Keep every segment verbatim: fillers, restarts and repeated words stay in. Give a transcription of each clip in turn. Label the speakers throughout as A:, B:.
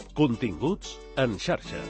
A: Continguts en xarxa.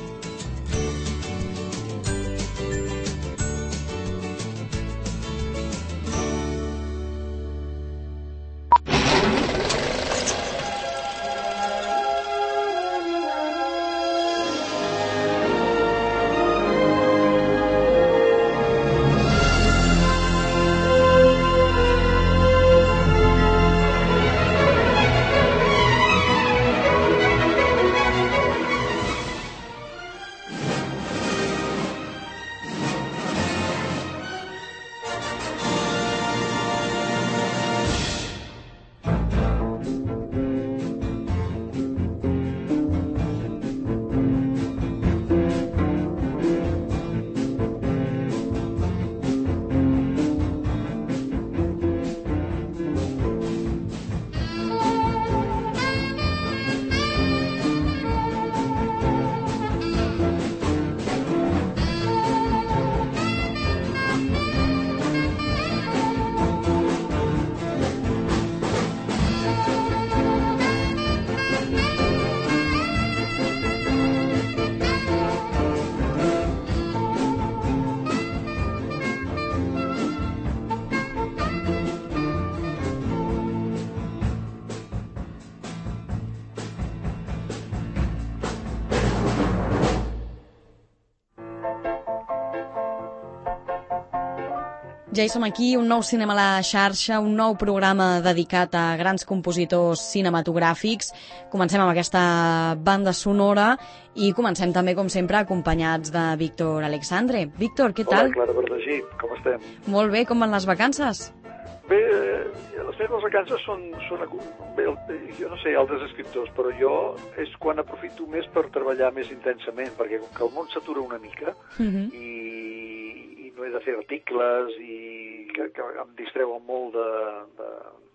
B: Ja hi som aquí, un nou Cinema a la xarxa, un nou programa dedicat a grans compositors cinematogràfics. Comencem amb aquesta banda sonora i comencem també, com sempre, acompanyats de Víctor Alexandre. Víctor, què tal?
C: Hola, Clara Verdagí, com estem?
B: Molt bé, com van les vacances?
C: Bé, eh, les meves vacances són... són bé, jo no sé, altres escriptors, però jo és quan aprofito més per treballar més intensament, perquè com que el món s'atura una mica uh-huh. i no he de fer articles i que, que em distreuen molt de, de,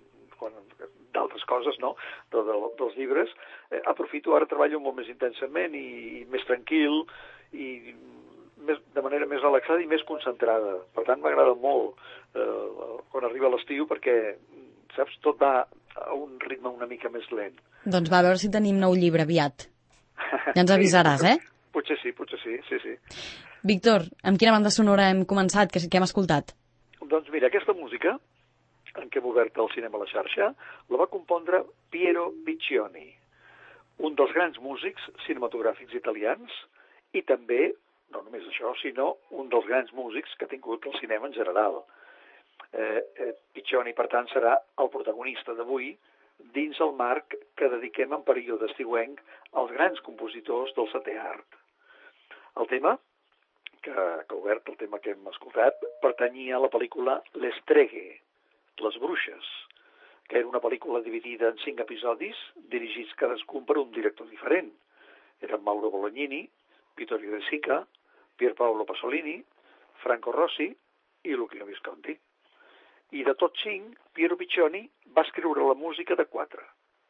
C: d'altres coses, no?, de, de, dels llibres, eh, aprofito, ara treballo molt més intensament i, i més tranquil i més, de manera més relaxada i més concentrada. Per tant, m'agrada molt eh, quan arriba l'estiu perquè, saps, tot va a un ritme una mica més lent.
B: Doncs va, a veure si tenim nou llibre aviat. Ja ens avisaràs, eh?
C: Potser sí, potser sí, sí, sí.
B: Víctor, amb quina banda sonora hem començat? Què, què hem escoltat?
C: Doncs mira, aquesta música, en què hem obert el Cinema a la xarxa, la va compondre Piero Piccioni, un dels grans músics cinematogràfics italians i també, no només això, sinó un dels grans músics que ha tingut el cinema en general. Eh, eh, Piccioni, per tant, serà el protagonista d'avui dins el marc que dediquem en període estiuenc als grans compositors del setè art. El tema que ha obert, el tema que hem escoltat, pertanyia a la pel·lícula Les Streghe, Les Bruixes, que era una pel·lícula dividida en cinc episodis, dirigits cadascun per un director diferent. Eren Mauro Bolognini, Vittorio De Sica, Pierpaolo Pasolini, Franco Rossi i Luchino Visconti. I de tots cinc, Piero Piccioni va escriure la música de quatre.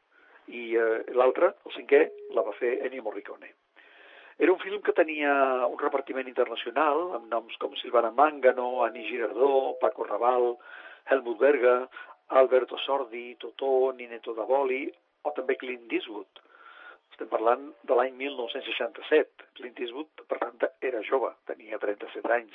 C: I eh, l'altra, el cinquè, la va fer Ennio Morricone. Era un film que tenia un repartiment internacional, amb noms com Silvana Mangano, Annie Girardot, Paco Rabanne, Helmut Berger, Alberto Sordi, Totò, Ninetto Davoli, o també Clint Eastwood. Estem parlant de l'any mil nou-cents seixanta-set. Clint Eastwood, per tant, era jove, tenia trenta-set anys.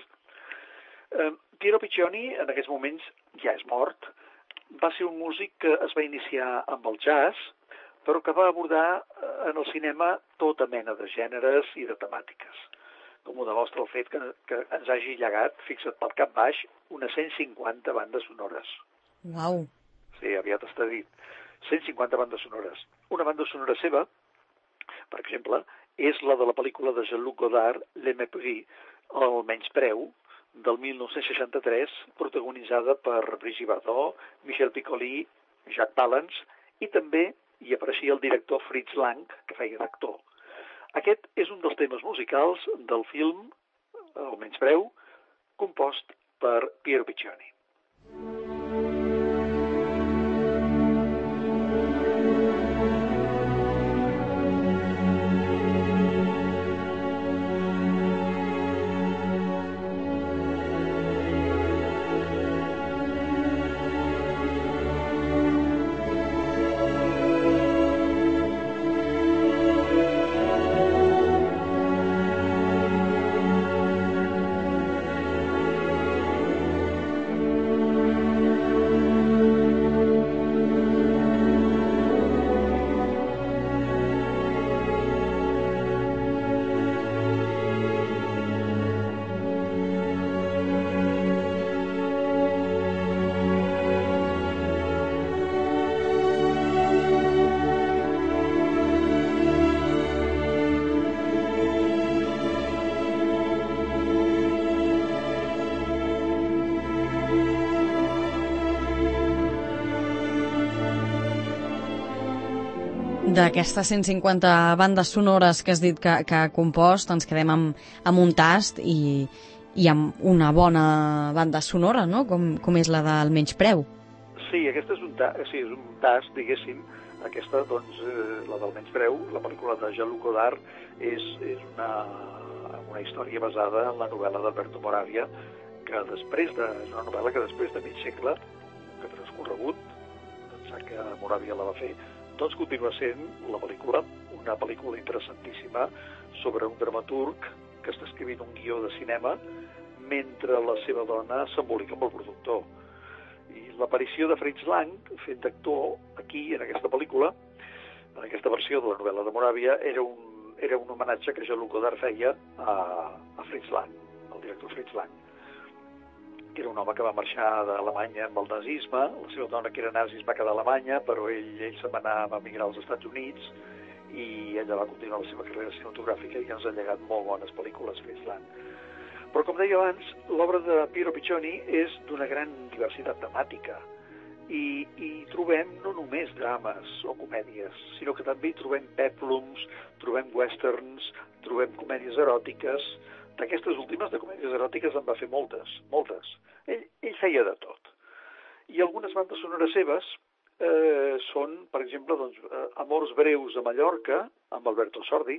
C: Eh, Piero Piccioni, en aquests moments, ja és mort. Va ser un músic que es va iniciar amb el jazz, però que va abordar en el cinema tota mena de gèneres i de temàtiques, com ho demostra el fet que, que ens hagi llegat, fixa't pel cap baix, unes cent cinquanta bandes sonores.
B: Uau!
C: Sí, aviat està dit. cent cinquanta bandes sonores. Una banda sonora seva, per exemple, és la de la pel·lícula de Jean-Luc Godard, Le Mépris, El menyspreu, del mil nou-cents seixanta-tres, protagonitzada per Brigitte Bardot, Michel Piccoli, Jack Palance, i també hi apareixia el director Fritz Lang, que feia d'actor. Aquest és un dels temes musicals del film El menyspreu, compost per Piero Piccioni.
B: D'aquestes cent cinquanta bandes sonores que has dit que, que ha compost, ens quedem amb, amb un tast i, i amb una bona banda sonora, no? Com, com és la del Menyspreu.
C: Sí, aquesta és un, ta sí, és un tast, diguéssim. Aquesta, doncs, eh, la del Menyspreu, la pel·lícula de Jean-Luc Godard, és, és una, una història basada en la novel·la d'Alberto Moravia, que després de, és una novel·la que després de mig segle, que ha transcorregut, pensar que Moravia la va fer, doncs continua sent la pel·lícula, una pel·lícula interessantíssima sobre un dramaturg que està escrivint un guió de cinema mentre la seva dona s'embolica amb el productor. I l'aparició de Fritz Lang, fent d'actor aquí, en aquesta pel·lícula, en aquesta versió de la novel·la de Moravia, era un, era un homenatge que Jean-Luc Godard feia a, a Fritz Lang, el director Fritz Lang, que era un home que va marxar d'Alemanya amb el nazisme, la seva dona, que era nazi, es va quedar a Alemanya, però ell, ell se'n va anar a emigrar als Estats Units i ella va continuar la seva carrera cinematogràfica i ens ha llegat molt bones pel·lícules, Fritz Lang. Però, com deia abans, l'obra de Piero Piccioni és d'una gran diversitat temàtica i, i trobem no només drames o comèdies, sinó que també hi trobem peplums, trobem westerns, trobem comèdies eròtiques. D'aquestes últimes, de comèdies eròtiques, en va fer moltes, moltes. Ell, ell feia de tot. I algunes bandes sonores seves eh, són, per exemple, doncs, Amors breus a Mallorca, amb Alberto Sordi,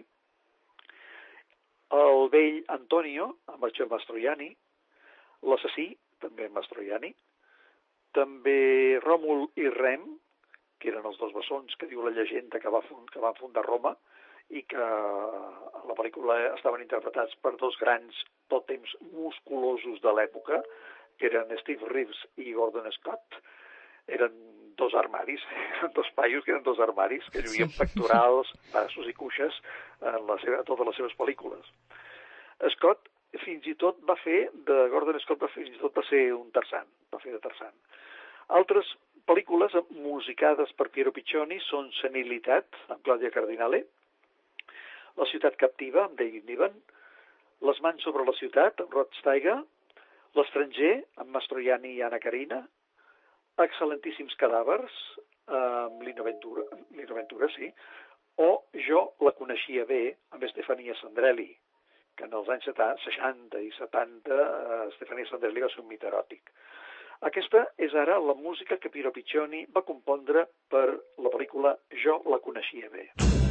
C: El vell Antonio, amb Archer Mastroianni, L'assassí, també amb Mastroianni, també Ròmul i Rem, que eren els dos bessons que diu la llegenda que, va fund, que van fundar Roma, i que a la pel·lícula estaven interpretats per dos grans tòtems musculosos de l'època, que eren Steve Reeves i Gordon Scott. Eren dos armaris, dos paios que eren dos armaris, que lluïen sí. pectorals, braços i cuixes en la seva, totes les seves pel·lícules. Scott fins i tot va fer, de Gordon Scott va fins i tot va ser un Tarzan, va fer de Tarzan. Altres pel·lícules musicades per Piero Piccioni són Senilitat, amb Claudia Cardinale, La ciutat captiva, amb David Niven, Les mans sobre la ciutat, amb Rod Steiger, L'estranger, amb Mastroianni i Anna Karina, Excel·lentíssims cadàvers, amb Lino Ventura, Lino Ventura, sí, o Jo la coneixia bé, amb Stefania Sandrelli, que en els anys seixanta i setanta Stefania Sandrelli va ser un mit eròtic. Aquesta és ara la música que Piero Piccioni va compondre per la pel·lícula Jo la coneixia bé.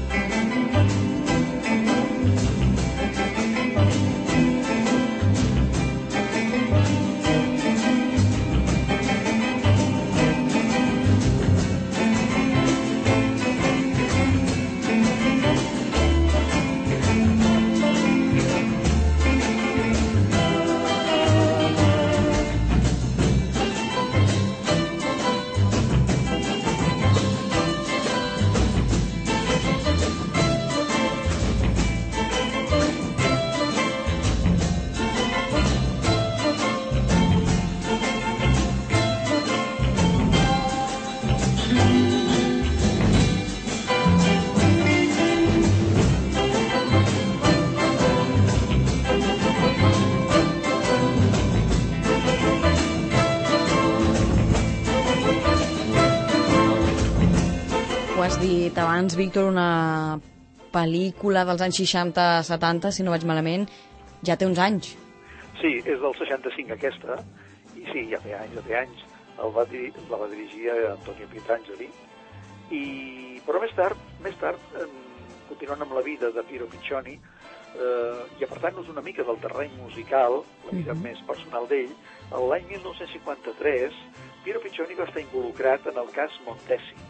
B: Has dit abans, Víctor, una pel·lícula dels anys seixanta setanta, si no vaig malament, ja té uns anys.
C: Sí, és del seixanta-cinc aquesta, i sí, ja té anys, ja té anys. El va dir, la va dirigir Antonio Pietrangeli, i, però més tard, més tard, continuant amb la vida de Piero Piccioni, eh, i apartant-nos una mica del terreny musical, la vida mm-hmm. més personal d'ell, l'any mil nou-cents cinquanta-tres, Piero Piccioni va estar involucrat en el cas Montesi.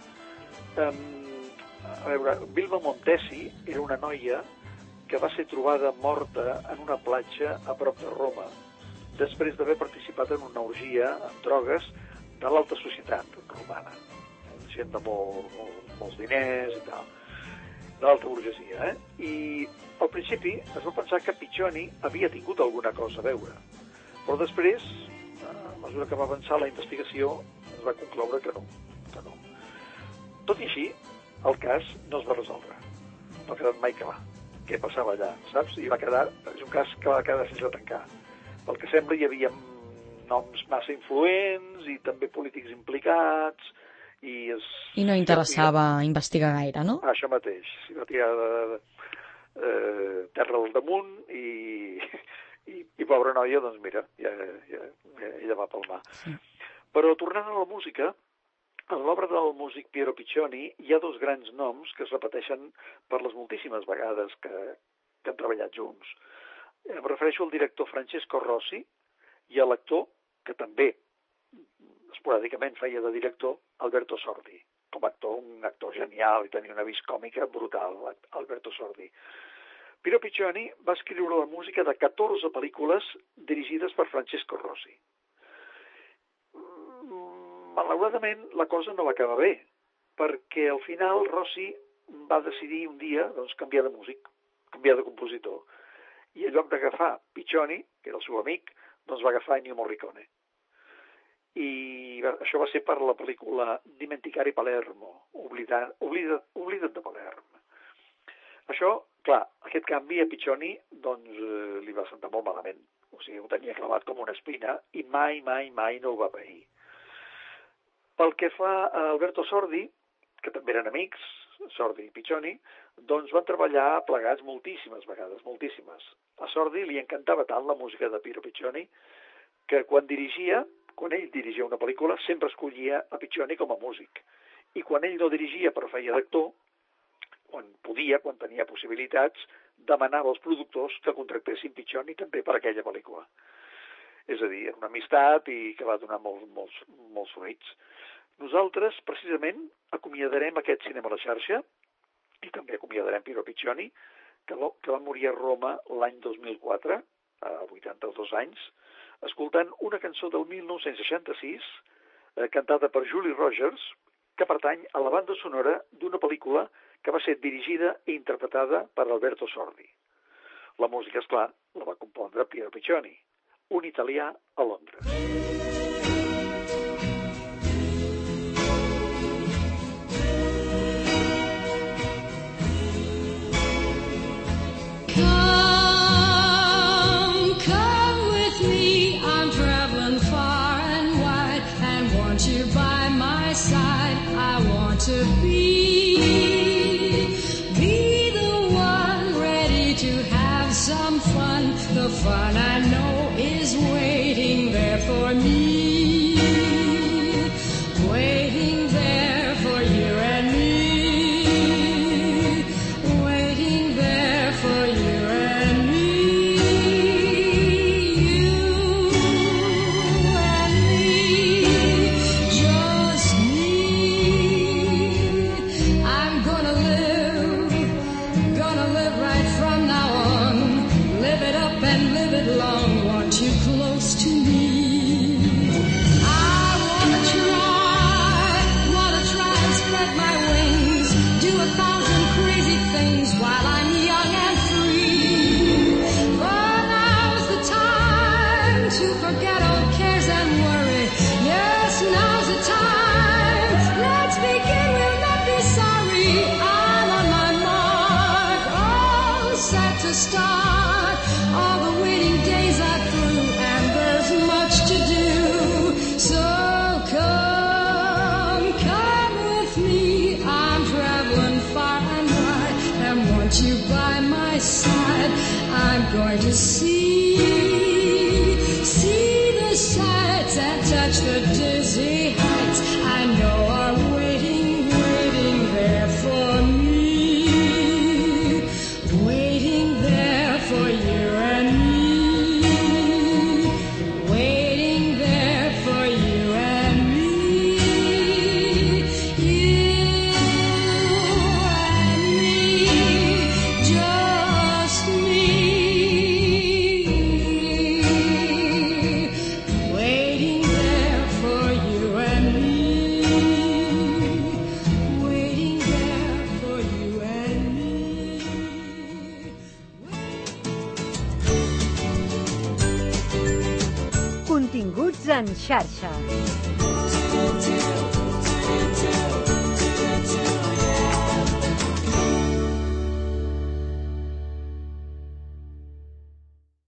C: Um, a veure, Vilma Montesi era una noia que va ser trobada morta en una platja a prop de Roma després d'haver participat en una orgia amb drogues de l'alta societat romana, gent de molt, molt, molts diners i tal, de l'alta burgesia, eh? I al principi es va pensar que Piccioni havia tingut alguna cosa a veure, però després, a mesura que va avançar la investigació, es va concloure que no, que no. Tot i així, el cas no es va resoldre. No ha quedat mai clar què passava allà, saps? I va quedar, és un cas que va quedar sense tancar. Pel que sembla hi havia noms massa influents i també polítics implicats i... Es,
B: I no interessava ja, investigar gaire, no?
C: Això mateix. S'hi va tirar de, eh, terra al damunt i, i, i pobra noia, doncs mira, ja, ja, ja, ella va palmar. Sí. Però tornant a la música, en l'obra del músic Piero Piccioni hi ha dos grans noms que es repeteixen per les moltíssimes vegades que, que han treballat junts. Em refereixo al director Francesco Rosi i a l'actor, que també esporàdicament feia de director, Alberto Sordi. Com a actor, un actor genial i tenia una vis còmica brutal, Alberto Sordi. Piero Piccioni va escriure la música de catorze pel·lícules dirigides per Francesco Rosi. Malauradament, la cosa no va acabar bé, perquè al final Rosi va decidir un dia doncs, canviar de músic, canviar de compositor. I en lloc d'agafar Piccioni, que era el seu amic, doncs va agafar Ennio Morricone. I això va ser per la pel·lícula Dimenticare Palermo, Oblida't, Oblida't, Oblida't de Palerm. Això, clar, aquest canvi a Piccioni doncs, eh, li va sentar molt malament. O sigui, ho tenia clavat com una espina i mai, mai, mai no ho va pair. Pel que fa a Alberto Sordi, que també eren amics, Sordi i Piccioni, doncs van treballar plegats moltíssimes vegades, moltíssimes. A Sordi li encantava tant la música de Piero Piccioni que quan dirigia, quan ell dirigia una pel·lícula, sempre escollia a Piccioni com a músic. I quan ell no dirigia però feia d'actor, quan podia, quan tenia possibilitats, demanava als productors que contractessin Piccioni també per aquella pel·lícula. És a dir, una amistat i que va donar molts, molts, molts fruits. Nosaltres, precisament, acomiadarem aquest Cinema a la xarxa i també acomiadarem Piero Piccioni, que, lo, que va morir a Roma l'any dos mil quatre, a vuitanta-dos anys, escoltant una cançó del mil nou-cents seixanta-sis, eh, cantada per Julie Rogers, que pertany a la banda sonora d'una pel·lícula que va ser dirigida i interpretada per Alberto Sordi. La música, esclar, la va compondre Piero Piccioni, un italià a Londres.
D: To be, be the one ready to have some fun. The fun I know is waiting there for me, waiting there for you and me, waiting there for you and me, you and me, just me. I'm gonna live, gonna live right from now on. Live it up and live it long. Want you close to me. I wanna try, wanna try and spread my wings. Do a thousand crazy things while I'm young and free. But now's the time to forget all cares and worry. Yes, now's the time. Let's begin, we'll not be sorry. I'm on my mark, all set to start. All the waiting days are through and there's much to do. So come, come with me. I'm traveling far and wide and want you by my side. I'm going to see, see the sights and touch the dizzy heights I know are waiting, waiting there for me, waiting there for you and me, waiting there for you and me, you and me, just me, waiting there for you and me, waiting there for you and me.
E: Continguts en xarxa.